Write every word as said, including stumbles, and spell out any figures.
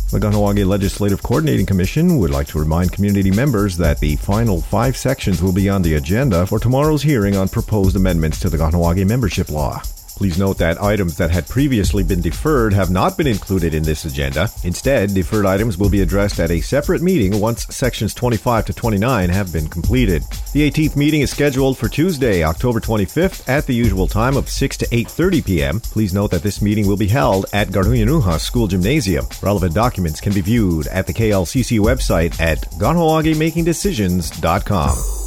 The Kahnawake Legislative Coordinating Commission would like to remind community members that the final five sections will be on the agenda for tomorrow's hearing on proposed amendments to the Kahnawake membership law. Please note that items that had previously been deferred have not been included in this agenda. Instead, deferred items will be addressed at a separate meeting once sections twenty-five to twenty-nine have been completed. The eighteenth meeting is scheduled for Tuesday, October twenty-fifth at the usual time of six to eight thirty p.m. Please note that this meeting will be held at Garduñanuja School Gymnasium. Relevant documents can be viewed at the K L C C website at kahnawake making decisions dot com.